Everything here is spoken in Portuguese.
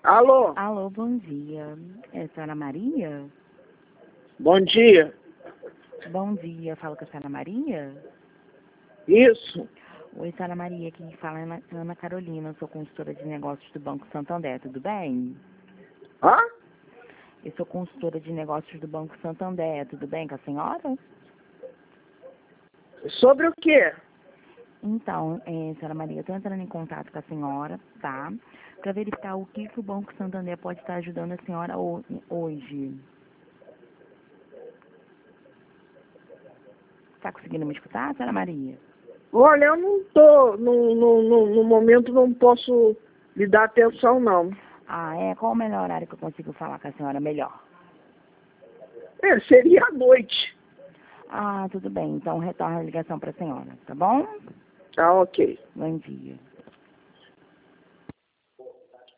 Alô? Alô, bom dia. É a senhora Maria? Bom dia. Bom dia, falo com a senhora Maria? Isso. Oi, senhora Maria, quem fala é Ana Carolina, eu sou consultora de negócios do Banco Santander, tudo bem? Hã? Eu sou consultora de negócios do Banco Santander, tudo bem com a senhora? Sobre o quê? Então, senhora Maria, eu estou entrando em contato com a senhora, tá? Para verificar o que o Banco Santander pode estar ajudando a senhora hoje. Está conseguindo me escutar, senhora Maria? Olha, eu não tô, no momento não posso lhe dar atenção, não. Ah, é? Qual o melhor horário que eu consigo falar com a senhora melhor? Seria à noite. Ah, tudo bem. Então, retorno a ligação para a senhora, tá bom? Tá, ok. Bom dia.